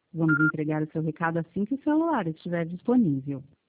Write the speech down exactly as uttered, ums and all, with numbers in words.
Vamos entregar o seu recado assim que o celular estiver disponível.